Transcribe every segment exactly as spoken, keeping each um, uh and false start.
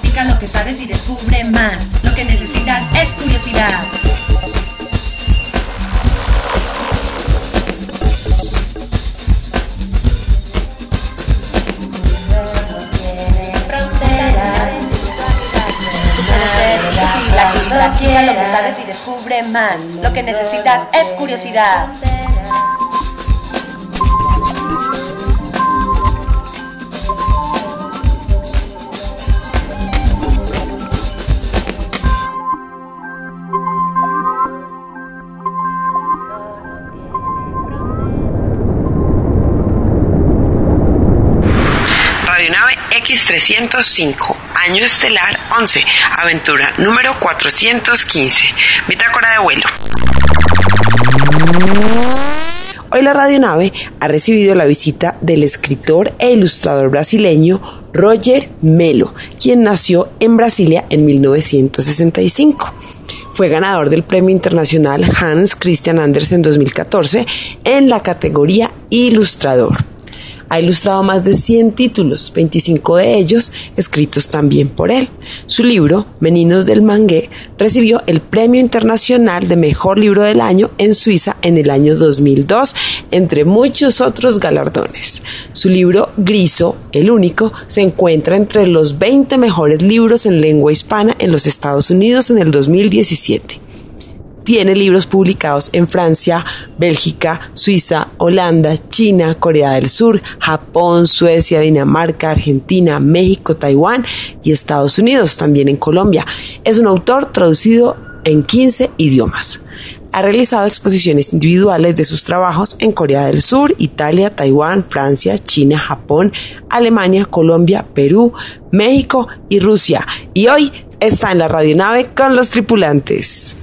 Practica lo que sabes y descubre más. Lo que necesitas es curiosidad. Practica lo que sabes y descubre más. Lo que necesitas es curiosidad. Radionave X trescientos cinco, año estelar once, aventura número cuatrocientos quince, bitácora de vuelo. Hoy la radionave ha recibido la visita del escritor e ilustrador brasileño Roger Melo, quien nació en Brasilia en mil novecientos sesenta y cinco. Fue ganador del Premio Internacional Hans Christian Andersen dos mil catorce en la categoría Ilustrador. Ha ilustrado más de cien títulos, veinticinco de ellos escritos también por él. Su libro, Meninos del Mangué, recibió el Premio Internacional de Mejor Libro del Año en Suiza en el año dos mil dos, entre muchos otros galardones. Su libro, Griso, el único, se encuentra entre los veinte mejores libros en lengua hispana en los Estados Unidos en el dos mil diecisiete. Tiene libros publicados en Francia, Bélgica, Suiza, Holanda, China, Corea del Sur, Japón, Suecia, Dinamarca, Argentina, México, Taiwán y Estados Unidos, también en Colombia. Es un autor traducido en quince idiomas. Ha realizado exposiciones individuales de sus trabajos en Corea del Sur, Italia, Taiwán, Francia, China, Japón, Alemania, Colombia, Perú, México y Rusia. Y hoy está en la radionave con los tripulantes.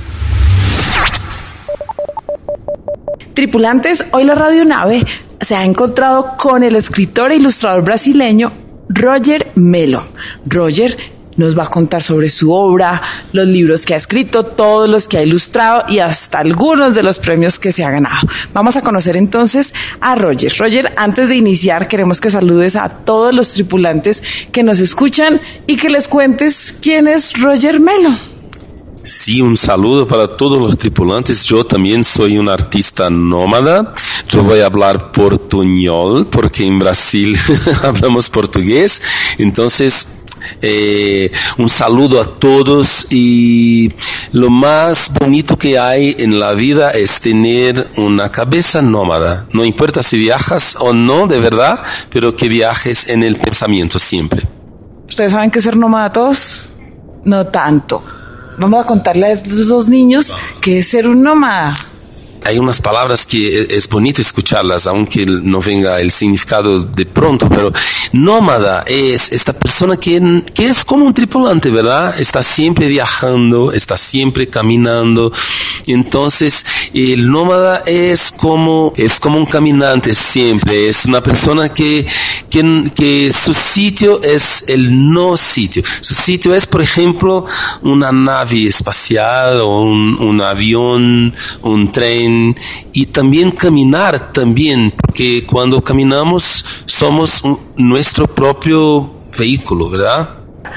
Tripulantes, hoy la radionave se ha encontrado con el escritor e ilustrador brasileño Roger Melo. Roger nos va a contar sobre su obra, los libros que ha escrito, todos los que ha ilustrado y hasta algunos de los premios que se ha ganado. Vamos a conocer entonces a Roger. Roger, antes de iniciar, queremos que saludes a todos los tripulantes que nos escuchan y que les cuentes quién es Roger Melo. Sí, un saludo para todos los tripulantes. Yo también soy un artista nómada. Yo voy a hablar portuñol porque en Brasil hablamos portugués. Entonces, eh, un saludo a todos, y lo más bonito que hay en la vida es tener una cabeza nómada. No importa si viajas o no, de verdad, pero que viajes en el pensamiento siempre. ¿Ustedes saben qué es ser nómada todos? No tanto. Vamos a contarle a estos dos niños qué es ser un nómada. Hay unas palabras que es bonito escucharlas, aunque no venga el significado de pronto, pero nómada es esta persona que, que es como un tripulante, ¿verdad? Está siempre viajando, está siempre caminando. Entonces, el nómada es como, es como un caminante siempre, es una persona que, que, que su sitio es el no sitio. Su sitio es, por ejemplo, una nave espacial o un, un avión, un tren, y también caminar también, porque cuando caminamos somos un, nuestro propio vehículo, ¿verdad?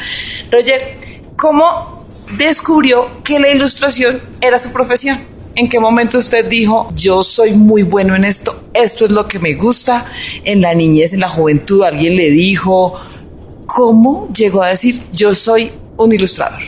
Roger, ¿cómo descubrió que la ilustración era su profesión? ¿En qué momento usted dijo, yo soy muy bueno en esto, esto es lo que me gusta? ¿En la niñez, en la juventud, alguien le dijo? ¿Cómo llegó a decir, yo soy un ilustrador?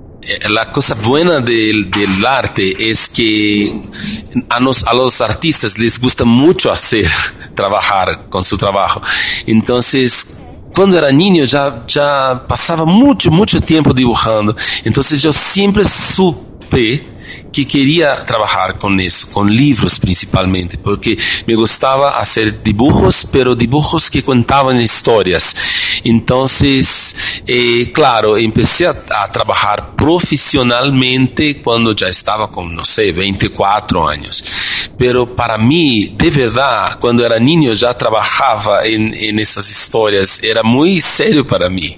La cosa buena del, del arte es que a, nos, a los artistas les gusta mucho hacer, trabajar con su trabajo. Entonces, cuando era niño ya, ya pasaba mucho, mucho tiempo dibujando. Entonces yo siempre supe que quería trabajar con eso, con libros principalmente, porque me gustaba hacer dibujos, pero dibujos que contaban historias. Entonces, eh, claro, empecé a, a trabajar profesionalmente cuando ya estaba con, no sé, veinticuatro años. Pero para mí, de verdad, cuando era niño ya trabajaba en, en esas historias. Era muy serio para mí.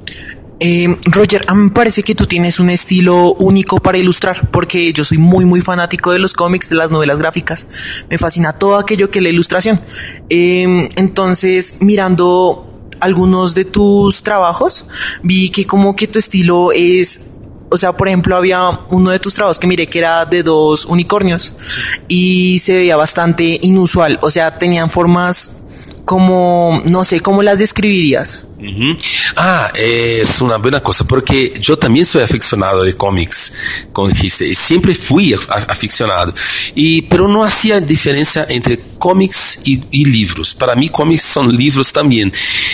Eh, Roger, a mí me parece que tú tienes un estilo único para ilustrar, porque yo soy muy muy fanático de los cómics, de las novelas gráficas. Me fascina todo aquello que es la ilustración. Eh, entonces, mirando algunos de tus trabajos, vi que como que tu estilo es... O sea, por ejemplo, había uno de tus trabajos que miré que era de dos unicornios, sí, y se veía bastante inusual. O sea, tenían formas como, no sé, ¿cómo las describirías? Uh-huh. Ah, es una buena cosa, porque yo también soy aficionado de cómics, como dijiste, y siempre fui aficionado, y, pero no hacía diferencia entre cómics y, y libros. Para mí cómics son libros también,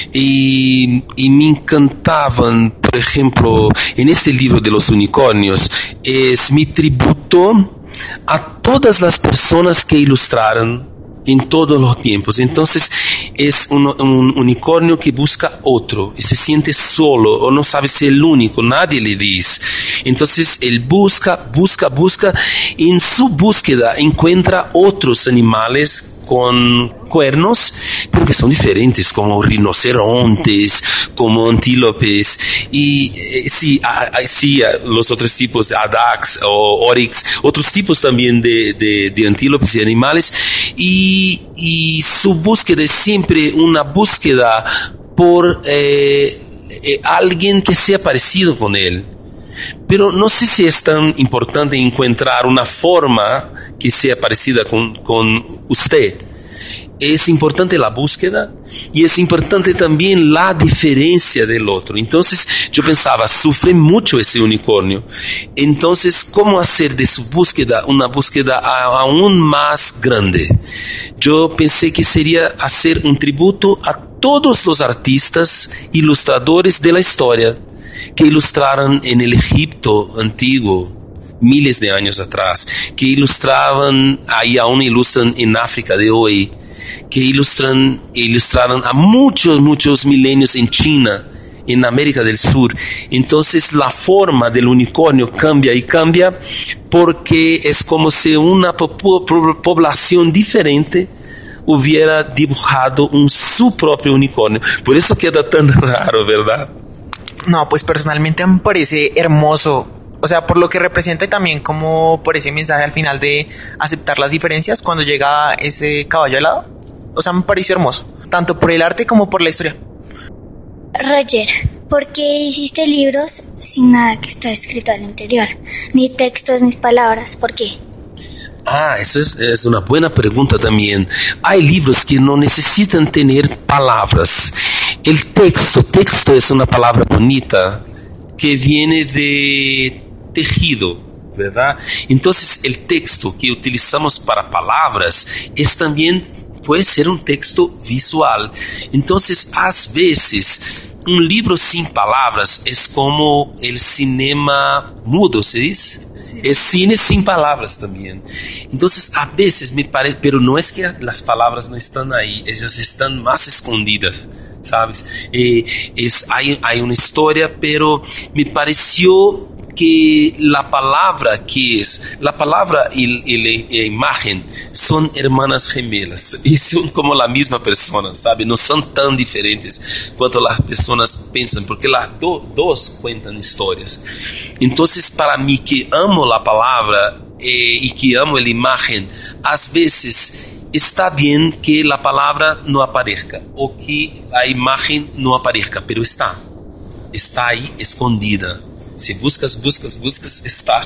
y, y me encantaban, por ejemplo, en este libro de los unicornios, es mi tributo a todas las personas que ilustraron en todos los tiempos. Entonces es un, un unicornio que busca otro y se siente solo o no sabe si es el único, nadie le dice. Entonces él busca, busca, busca y en su búsqueda encuentra otros animales con cuernos, pero que son diferentes, como rinocerontes, como antílopes, y eh, sí, ah, sí, los otros tipos, Adax o Oryx, otros tipos también de, de, de antílopes y animales, y, y su búsqueda es siempre una búsqueda por eh, eh, alguien que sea parecido con él. Pero no sé si es tan importante encontrar una forma que sea parecida con, con usted. Es importante la búsqueda y es importante también la diferencia del otro. Entonces yo pensaba, sufre mucho ese unicornio. Entonces, ¿cómo hacer de su búsqueda una búsqueda aún más grande? Yo pensé que sería hacer un tributo a todos los artistas ilustradores de la historia que ilustraron en el Egipto antiguo, miles de años atrás, que ilustraban, ahí aún ilustran en África de hoy, que ilustran, ilustraron a muchos, muchos milenios en China, en América del Sur. Entonces la forma del unicornio cambia y cambia porque es como si una po- po- población diferente hubiera dibujado un su propio unicornio. Por eso queda tan raro, ¿verdad? No, pues personalmente me parece hermoso. O sea, por lo que representa y también como por ese mensaje al final de aceptar las diferencias cuando llega ese caballo helado. O sea, me pareció hermoso, tanto por el arte como por la historia. Roger, ¿por qué hiciste libros sin nada que está escrito al interior? Ni textos, ni palabras, ¿por qué? Ah, eso es, es una buena pregunta también. Hay libros que no necesitan tener palabras. El texto, texto es una palabra bonita que viene de tejido, ¿verdad? Entonces el texto que utilizamos para palabras es también, puede ser un texto visual. Entonces, a veces, un libro sin palabras es como el cinema mudo, ¿se dice? Sí. Es cine sin palabras también. Entonces, a veces me parece, pero no es que las palabras no están ahí, ellas están más escondidas, ¿sabes? Eh, es, hay, hay una historia, pero me pareció que la palabra que es, la palabra y, y la imagen son hermanas gemelas y son como la misma persona, ¿sabe? No son tan diferentes cuanto las personas piensan, porque las do, dos cuentan historias. Entonces, para mí que amo la palabra eh, y que amo la imagen, a veces está bien que la palabra no aparezca o que la imagen no aparezca, pero está, está ahí escondida. Si buscas, buscas, buscas, está.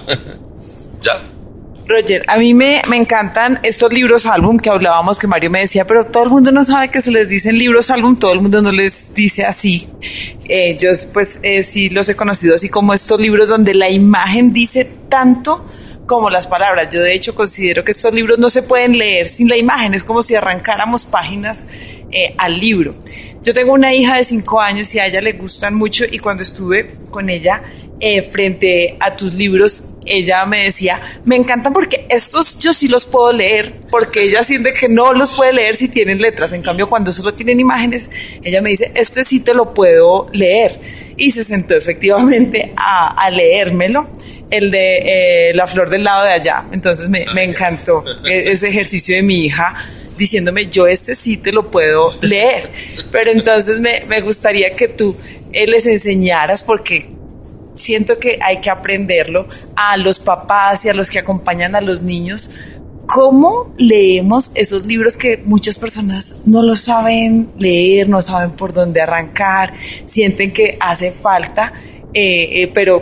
¿Ya? Roger, a mí me, me encantan estos libros álbum que hablábamos, que Mario me decía, pero todo el mundo no sabe que se les dicen libros álbum, todo el mundo no les dice así. Eh, yo pues eh, sí los he conocido así como estos libros donde la imagen dice tanto como las palabras. Yo de hecho considero que estos libros no se pueden leer sin la imagen, es como si arrancáramos páginas eh, al libro. Yo tengo una hija de cinco años y a ella le gustan mucho, y cuando estuve con ella eh, frente a tus libros, ella me decía, me encantan porque estos yo sí los puedo leer, porque ella siente que no los puede leer si tienen letras. En cambio, cuando solo tienen imágenes, ella me dice, este sí te lo puedo leer. Y se sentó efectivamente a, a leérmelo, el de eh, La flor del lado de allá. Entonces me, me encantó ese ejercicio de mi hija diciéndome, yo este sí te lo puedo leer. Pero entonces me, me gustaría que tú eh, les enseñaras, porque siento que hay que aprenderlo a los papás y a los que acompañan a los niños, ¿Cómo leemos esos libros que muchas personas no lo saben leer, no saben por dónde arrancar, sienten que hace falta, eh, eh, pero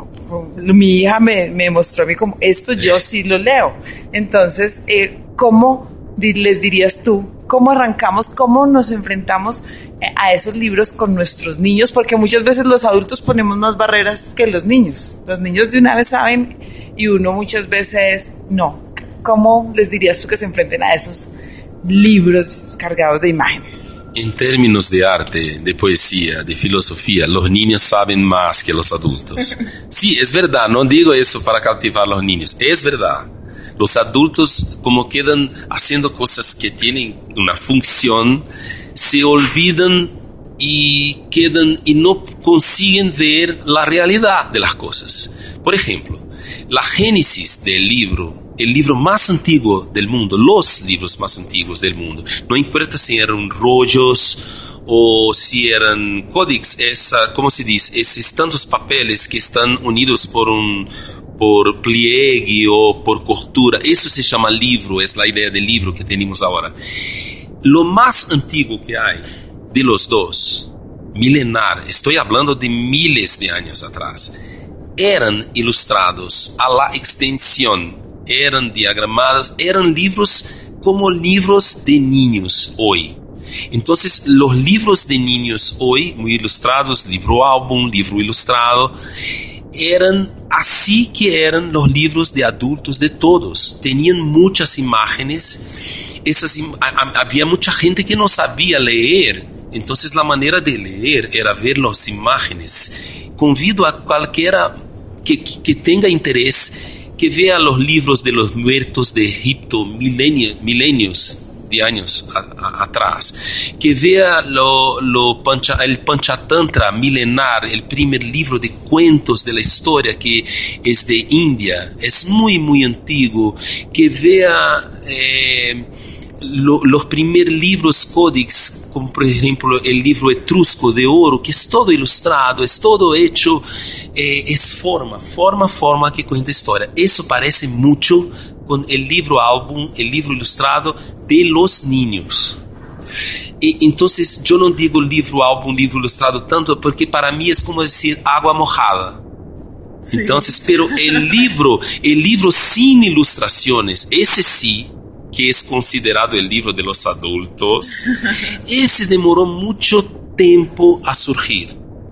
mi hija me, me mostró a mí como, esto yo sí lo leo? Entonces, eh, ¿cómo les dirías tú? ¿Cómo arrancamos? ¿Cómo nos enfrentamos a esos libros con nuestros niños? Porque muchas veces los adultos ponemos más barreras que los niños. Los niños de una vez saben y uno muchas veces no. ¿Cómo les dirías tú que se enfrenten a esos libros cargados de imágenes? En términos de arte, de poesía, de filosofía, los niños saben más que los adultos. Sí, es verdad, no digo eso para cautivar a los niños, es verdad. Los adultos, como quedan haciendo cosas que tienen una función, se olvidan y quedan y no consiguen ver la realidad de las cosas. Por ejemplo, la génesis del libro, el libro más antiguo del mundo, los libros más antiguos del mundo, no importa si eran rollos o si eran códices, esa, ¿cómo se dice? Esos tantos papeles que están unidos por un por pliegue o por costura, eso se llama libro, es la idea del libro que tenemos ahora. Lo más antiguo que hay de los dos, milenar, estoy hablando de miles de años atrás, eran ilustrados a la extensión, eran diagramados, eran libros como libros de niños hoy. Entonces, los libros de niños hoy, muy ilustrados, libro álbum, libro ilustrado, eran así que eran los libros de adultos de todos. Tenían muchas imágenes. Esas im- había mucha gente que no sabía leer. Entonces la manera de leer era ver las imágenes. Convido a cualquiera que, que, que tenga interés que vea los libros de los muertos de Egipto milenio, milenios de años a, a, atrás, que vea lo, lo pancha, el Panchatantra milenar, el primer libro de cuentos de la historia que es de India, es muy muy antiguo, que vea eh, lo, los primeros libros códices, como por ejemplo el libro etrusco de oro, que es todo ilustrado, es todo hecho, eh, es forma, forma, forma que cuenta historia. Eso parece mucho con el libro álbum, el libro ilustrado de los niños. Y entonces yo no digo libro álbum, libro ilustrado tanto, porque para mí es como decir agua mojada. Sí. Entonces, pero el libro, el libro sin ilustraciones, ese sí, que es considerado el libro de los adultos, ese demoró mucho tiempo a surgir.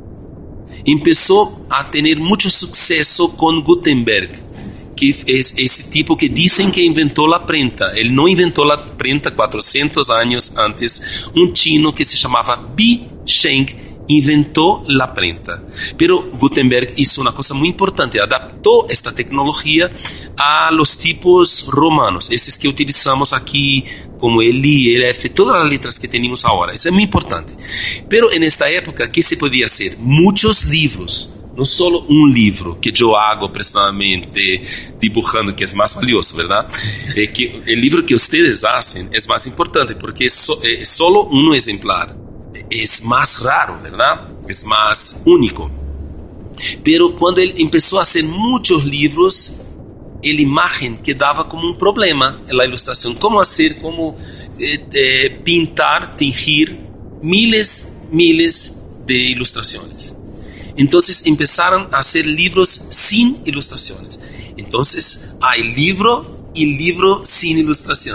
Empezó a tener mucho suceso con Gutenberg, que es ese tipo que dicen que inventó la prenta. Él no inventó la prenta cuatrocientos años antes. Un chino que se llamaba Bi Sheng inventó la prenta. Pero Gutenberg hizo una cosa muy importante, adaptó esta tecnología a los tipos romanos, esos que utilizamos aquí como el I, el F, todas las letras que tenemos ahora. Eso es muy importante. Pero en esta época, ¿qué se podía hacer? Muchos libros. No solo un libro que yo hago personalmente dibujando, que es más valioso, ¿verdad? Eh, que el libro que ustedes hacen es más importante porque es, so, es solo un ejemplar. Es más raro, ¿verdad? Es más único. Pero cuando él empezó a hacer muchos libros, la imagen quedaba como un problema en la ilustración. ¿Cómo hacer? ¿Cómo eh, eh, pintar, tingir miles, miles de ilustraciones? Entonces empezaron a hacer libros sin ilustraciones. Entonces hay libro y libro sin ilustración.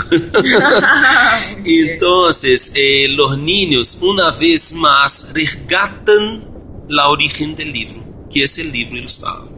Entonces eh, los niños una vez más resgatan la origen del libro, que es el libro ilustrado.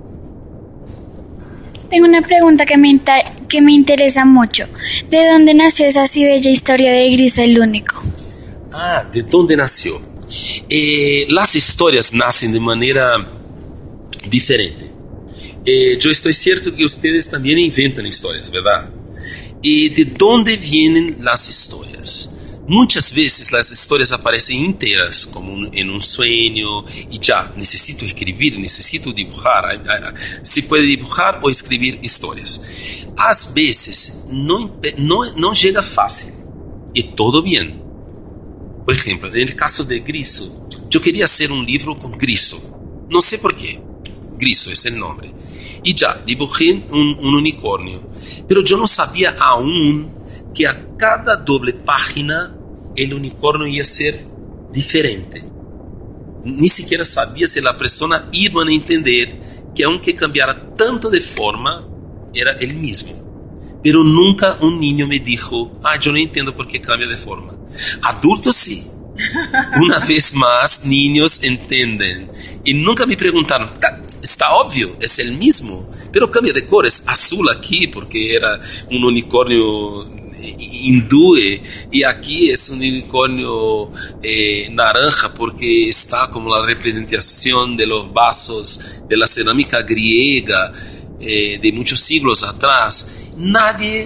Tengo una pregunta que me, inter- que me interesa mucho. ¿De dónde nació esa así bella historia de Gris el Único? Ah, ¿de dónde nació? Eh, las historias nacen de manera diferente. Eh, yo estoy cierto que ustedes también inventan historias, ¿verdad? ¿Y de dónde vienen las historias? Muchas veces las historias aparecen enteras, como un, en un sueño, y ya, necesito escribir, necesito dibujar. Se puede dibujar o escribir historias. A veces no, no, no llega fácil, y todo bien. Por ejemplo, en el caso de Griso, yo quería hacer un libro con Griso. No sé por qué. Griso es el nombre. Y ya, dibujé un, un unicornio. Pero yo no sabía aún que a cada doble página el unicornio iba a ser diferente. Ni siquiera sabía si la persona iba a entender que aunque cambiara tanto de forma, era el mismo. Pero nunca un niño me dijo, ah, yo no entiendo por qué cambia de forma. Adultos sí. Una vez más, niños entienden. Y nunca me preguntaron, está obvio, es el mismo, pero cambia de color, es azul aquí porque era un unicornio hindú y aquí es un unicornio eh, naranja porque está como la representación de los vasos de la cerámica griega eh, de muchos siglos atrás. Nadie,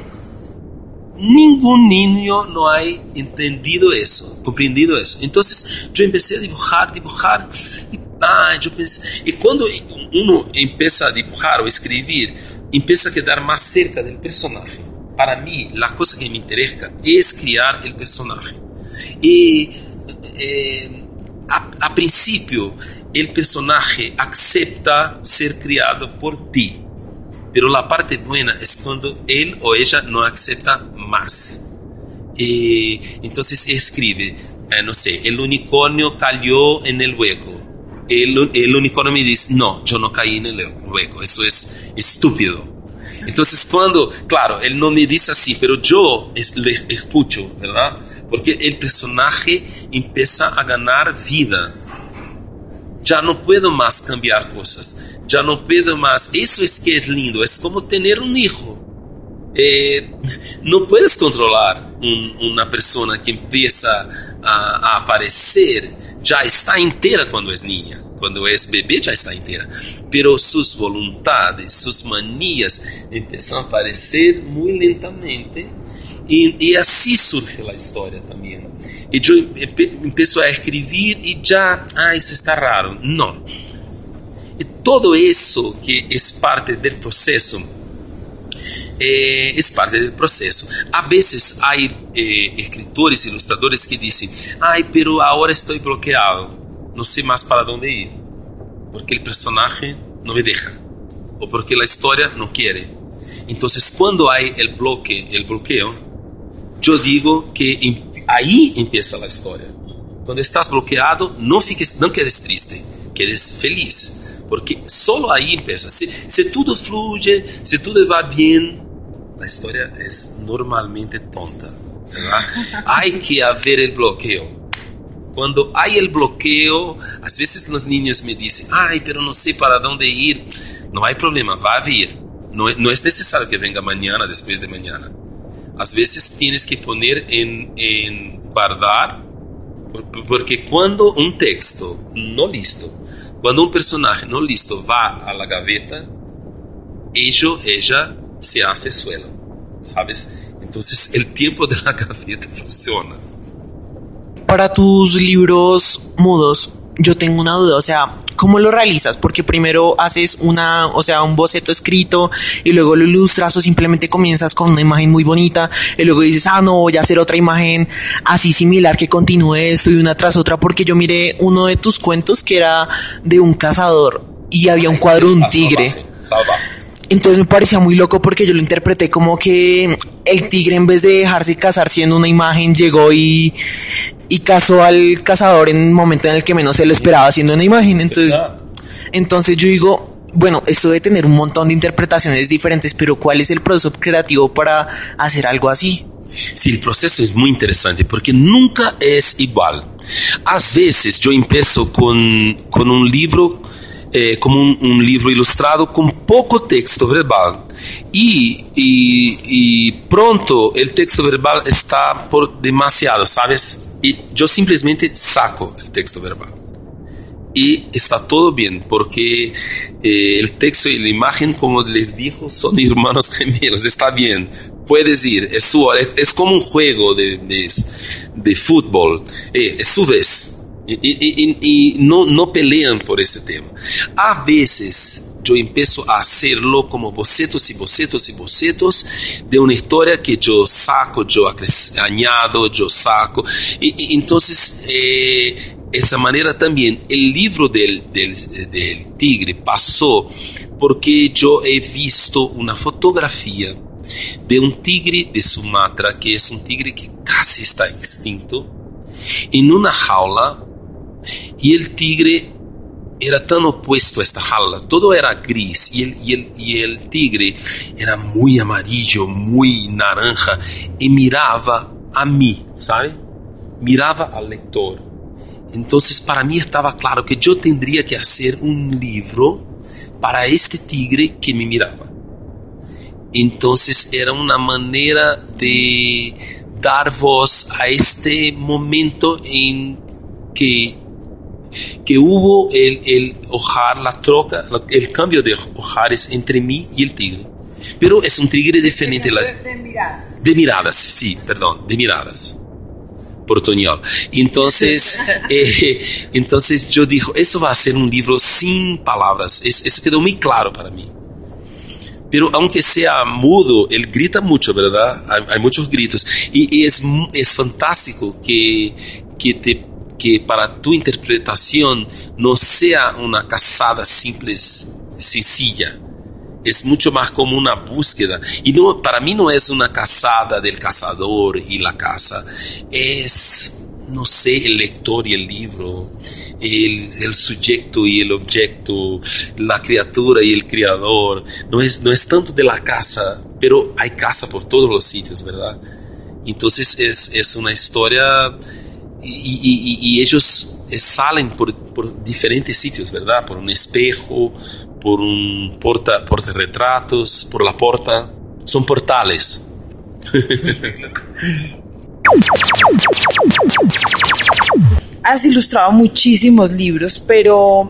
ningún niño no ha entendido eso, comprendido eso. Entonces yo empecé a dibujar, dibujar y, ah, yo pensé, y cuando uno empieza a dibujar o escribir, empieza a quedar más cerca del personaje. Para mí, la cosa que me interesa es crear el personaje. Y eh, a, a principio, el personaje acepta ser criado por ti. Pero la parte buena es cuando él o ella no acepta más. Y entonces escribe, eh, no sé, el unicornio cayó en el hueco. El, el unicornio me dice, no, yo no caí en el hueco, eso es estúpido. Entonces cuando, claro, él no me dice así, pero yo es, le escucho, ¿verdad? Porque el personaje empieza a ganar vida. Ya no puedo más cambiar cosas, ya no puedo más. Eso es que es lindo, es como tener un hijo. Eh, no puedes controlar un, una persona que empieza a, a aparecer, ya está entera cuando es niña. Cuando es bebé ya está entera, pero sus voluntades, sus manías empiezan a aparecer muy lentamente y, y así surge la historia también. Y yo empe, empiezo a escribir y ya, ah, eso está raro. No. Y todo eso que es parte del proceso, eh, es parte del proceso. A veces hay eh, escritores, ilustradores que dicen, ay, pero ahora estoy bloqueado. No sé más para dónde ir, porque el personaje no me deja, o porque la historia no quiere. Entonces, cuando hay el bloque, el bloqueo, yo digo que ahí empieza la historia. Cuando estás bloqueado, no fiques, no quedes triste, quedes feliz, porque solo ahí empieza. Si, si todo fluye, si todo va bien, la historia es normalmente tonta, ¿verdad? Hay que haber el bloqueo. Cuando hay el bloqueo, a veces los niños me dicen, ay, pero no sé para dónde ir. No hay problema, va a ir. No, no es necesario que venga mañana, después de mañana. A veces tienes que poner en, en guardar, porque cuando un texto no listo, cuando un personaje no listo va a la gaveta, ello, ella se hace suelo, ¿sabes? Entonces el tiempo de la gaveta funciona. Para tus libros mudos, yo tengo una duda, o sea, ¿cómo lo realizas? Porque primero haces una, o sea, un boceto escrito y luego lo ilustras o simplemente comienzas con una imagen muy bonita y luego dices, ah, no, voy a hacer otra imagen así similar que continúe esto y una tras otra, porque yo miré uno de tus cuentos que era de un cazador y había un cuadro de un tigre. Entonces me parecía muy loco porque yo lo interpreté como que el tigre, en vez de dejarse cazar siendo una imagen, llegó y, y cazó al cazador en un momento en el que menos se lo esperaba siendo una imagen. Entonces, entonces yo digo, bueno, esto debe tener un montón de interpretaciones diferentes, pero ¿cuál es el proceso creativo para hacer algo así? Sí, el proceso es muy interesante porque nunca es igual. A veces yo empiezo con, con un libro... Eh, como un, un libro ilustrado con poco texto verbal y, y, y pronto el texto verbal está por demasiado, ¿sabes? Y yo simplemente saco el texto verbal y está todo bien porque eh, el texto y la imagen, como les dijo, son hermanos gemelos, está bien, puedes ir, es, su, es, es como un juego de, de, de fútbol, eh, es su vez. Y, y, y, y no, no pelean por ese tema. A veces yo empiezo a hacerlo como bocetos y bocetos y bocetos de una historia que yo saco, yo añado, yo saco. Y, y entonces eh, esa manera también el libro del, del, del tigre pasó porque yo he visto una fotografía de un tigre de Sumatra, que es un tigre que casi está extinto, en una jaula, y el tigre era tan opuesto a esta jaula, todo era gris, y el, y el, y el tigre era muy amarillo, muy naranja, y miraba a mí, ¿sabe? Miraba al lector. Entonces para mí estaba claro que yo tendría que hacer un libro para este tigre que me miraba. Entonces era una manera de dar voz a este momento en que, que hubo el, el hojar, la troca, el cambio de hojares entre mí y el tigre. Pero es un tigre diferente. De, las, de miradas. De miradas, sí, perdón, de miradas. Portuñol. Entonces, eh, entonces yo digo, eso va a ser un libro sin palabras. Es, eso quedó muy claro para mí. Pero aunque sea mudo, él grita mucho, ¿verdad? Hay, hay muchos gritos. Y, y es, es fantástico que, que, te, que para tu interpretación no sea una cazada simple, sencilla. Es mucho más como una búsqueda. Y no, para mí no es una cazada del cazador y la caza. Es, no sé, el lector y el libro, el, el sujeto y el objeto, la criatura y el criador. No es, no es tanto de la caza, pero hay caza por todos los sitios, ¿verdad? Entonces es, es una historia y, y, y ellos salen por, por diferentes sitios, ¿verdad? Por un espejo, por un porta, portarretratos, por la porta. Son portales. Has ilustrado muchísimos libros, pero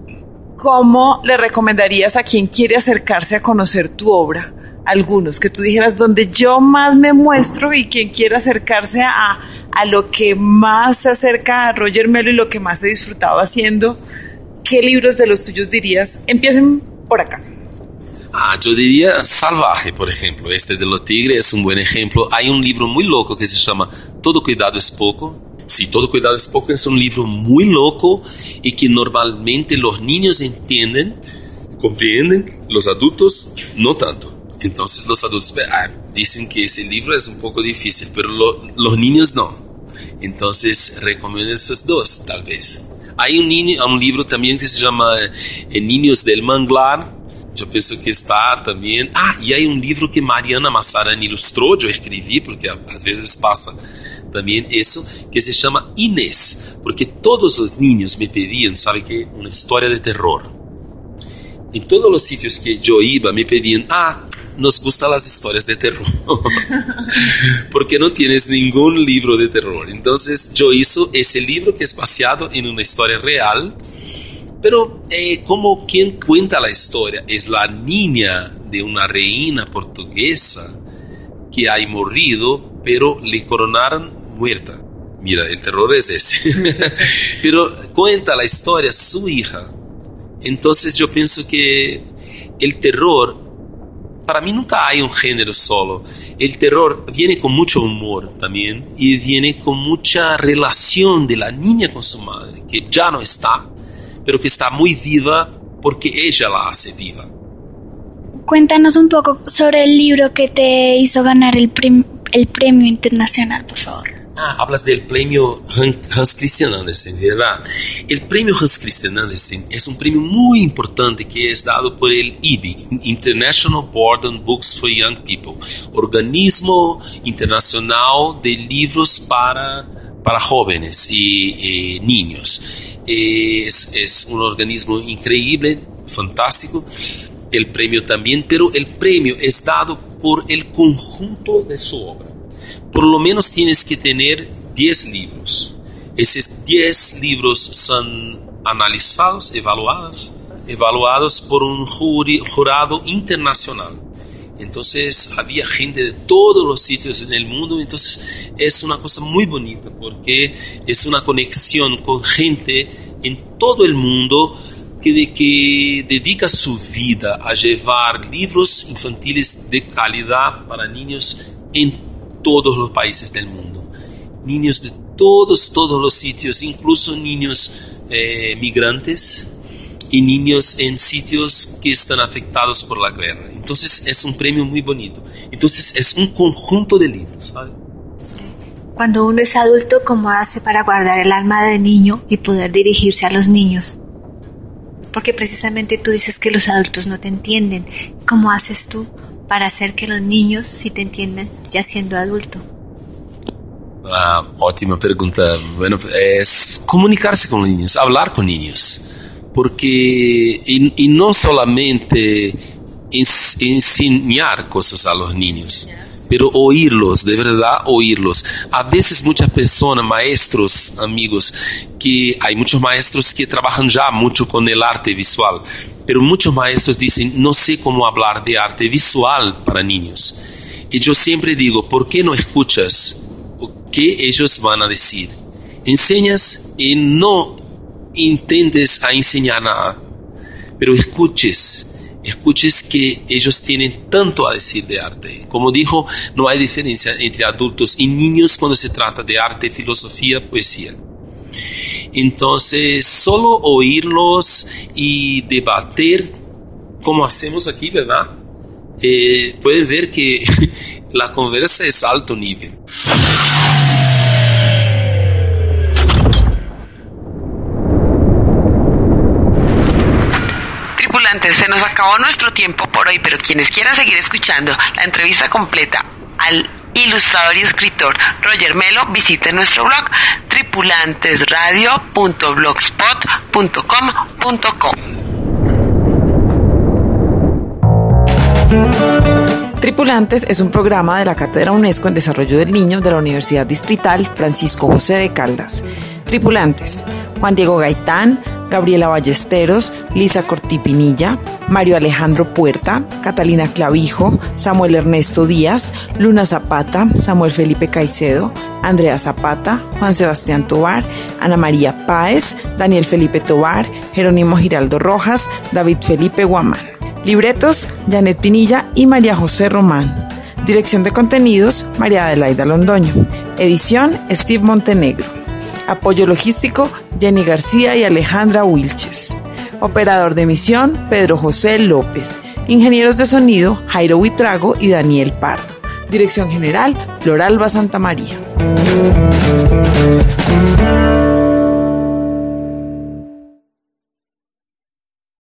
¿cómo le recomendarías a quien quiere acercarse a conocer tu obra? Algunos que tú dijeras donde yo más me muestro, y quien quiera acercarse a, a lo que más se acerca a Roger Melo y lo que más he disfrutado haciendo. ¿Qué libros de los tuyos dirías? Empiecen por acá. Ah, yo diría Salvaje, por ejemplo. Este de los tigres es un buen ejemplo. Hay un libro muy loco que se llama Todo cuidado es poco. Sí, Todo cuidado es poco es un libro muy loco y que normalmente los niños entienden, comprenden, los adultos no tanto. Entonces los adultos ah, dicen que ese libro es un poco difícil, pero lo, los niños no. Entonces recomiendo esos dos, tal vez. Hay un, niño, un libro también que se llama eh, Niños del Manglar. Yo pienso que está también. Ah, y hay un libro que Mariana Massarani ilustró, yo escribí, porque a, a veces pasa también eso, que se llama Inés, porque todos los niños me pedían, ¿sabe qué? Una historia de terror. En todos los sitios que yo iba me pedían, ah, nos gustan las historias de terror, porque no tienes ningún libro de terror. Entonces yo hice ese libro que es basado en una historia real, pero eh, como quien cuenta la historia es la niña de una reina portuguesa que ha morido, pero le coronaron muerta. Mira, el terror es ese. Pero cuenta la historia su hija. Entonces yo pienso que el terror, para mí nunca hay un género solo. El terror viene con mucho humor también y viene con mucha relación de la niña con su madre, que ya no está, pero que está muy viva porque ella la hace viva. Cuéntanos un poco sobre el libro que te hizo ganar el, prim- el premio internacional, por favor. Ah, hablas del premio Hans Christian Andersen, ¿verdad? El premio Hans Christian Andersen es un premio muy importante que es dado por el I B I, International Board on Books for Young People, organismo internacional de libros para, para jóvenes y, y niños. Es, es un organismo increíble, fantástico. El premio también, pero el premio es dado por el conjunto de su obra. Por lo menos tienes que tener diez libros. Esos diez libros son analizados, evaluados, evaluados por un juri, jurado internacional. Entonces había gente de todos los sitios en el mundo. Entonces es una cosa muy bonita porque es una conexión con gente en todo el mundo que, de, que dedica su vida a llevar libros infantiles de calidad para niños en todos los países del mundo. Niños de todos, todos los sitios, incluso niños eh, migrantes y niños en sitios que están afectados por la guerra. Entonces es un premio muy bonito. Entonces es un conjunto de libros, ¿sabes? Cuando uno es adulto, ¿cómo hace para guardar el alma de niño y poder dirigirse a los niños? Porque precisamente tú dices que los adultos no te entienden. ¿Cómo haces tú para hacer que los niños sí te entiendan ya siendo adulto? Ah, ótima pregunta. Bueno, es comunicarse con los niños, hablar con niños. Porque, y, y no solamente ens, enseñar cosas a los niños, pero oírlos, de verdad oírlos. A veces muchas personas, maestros, amigos, que hay muchos maestros que trabajan ya mucho con el arte visual, pero muchos maestros dicen, no sé cómo hablar de arte visual para niños. Y yo siempre digo, ¿por qué no escuchas o qué ellos van a decir? Enseñas y no intentes a enseñar nada, pero escuches. Escuches que ellos tienen tanto a decir de arte. Como dijo, no hay diferencia entre adultos y niños cuando se trata de arte, filosofía, poesía. Entonces, solo oírlos y debatir, como hacemos aquí, ¿verdad? Eh, pueden ver que la conversa es alto nivel. Tripulantes, se nos acabó nuestro tiempo por hoy, pero quienes quieran seguir escuchando la entrevista completa al ilustrador y escritor Roger Melo, visiten nuestro blog tripulantesradio punto blogspot punto com punto co. Tripulantes es un programa de la Cátedra UNESCO en Desarrollo del Niño de la Universidad Distrital Francisco José de Caldas. Tripulantes: Juan Diego Gaitán, Gabriela Ballesteros, Lisa Cortipinilla, Mario Alejandro Puerta, Catalina Clavijo, Samuel Ernesto Díaz, Luna Zapata, Samuel Felipe Caicedo, Andrea Zapata, Juan Sebastián Tovar, Ana María Páez, Daniel Felipe Tovar, Jerónimo Giraldo Rojas, David Felipe Guamán. Libretos: Janet Pinilla y María José Román. Dirección de contenidos: María Adelaida Londoño. Edición: Steve Montenegro. Apoyo logístico: Jenny García y Alejandra Wilches. Operador de emisión: Pedro José López. Ingenieros de sonido: Jairo Buitrago y Daniel Pardo. Dirección general: Flor Alba Santamaría.